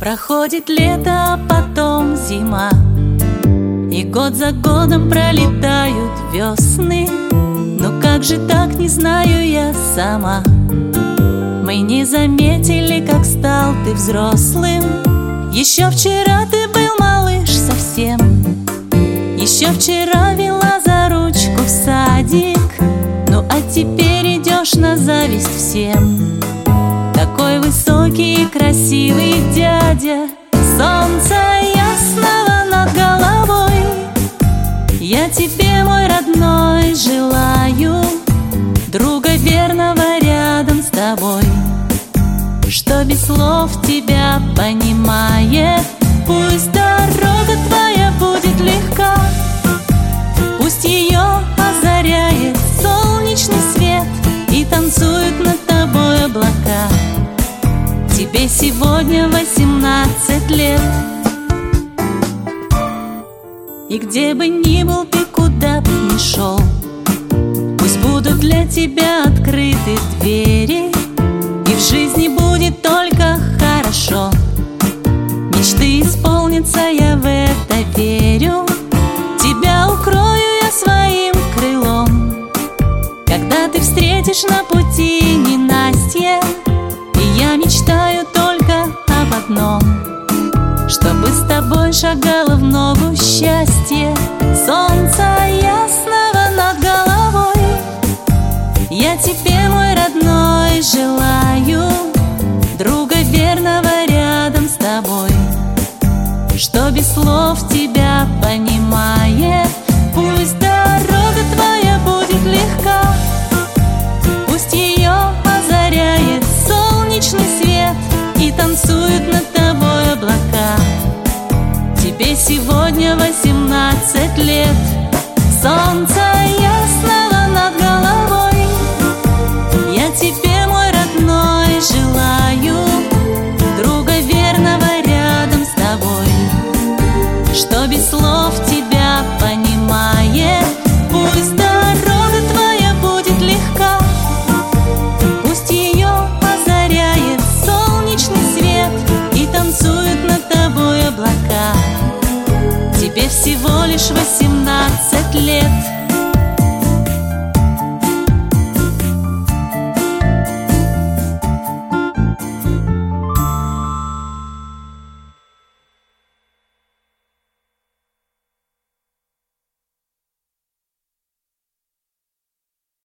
Проходит лето, а потом зима, и год за годом пролетают весны. Но как же так, не знаю я сама. Мы не заметили, как стал ты взрослым. Еще вчера ты был малыш совсем. Еще вчера вела за ручку в садик. Ну а теперь идешь на зависть всем. Такой высокий и красивый дядя, солнца ясного над головой. Я тебе, мой родной, желаю друга верного рядом с тобой, что без слов тебя понимает. Пусть дорога твоя будет легка, пусть ее озаряет солнечный свет и танцуют над тобой облака. Тебе сегодня 18 лет. И где бы ни был ты, куда бы ни шел, пусть будут для тебя открыты двери, и в жизни будет только хорошо. Мечты исполнятся, я в это верю. Тебя укрою я своим крылом, когда ты встретишь на пути ненастье. И я мечтаю только об одном, чтобы с тобой шагало в ногу счастье. Солнца ясного над головой. Я тебе, мой родной, желаю друга верного рядом с тобой, что без слов тебя понимает. Пусть дорога твоя будет легка, пусть ее озаряет солнечный свет и танцуют над тобой облака. Тебе сегодня 18 лет. Солнце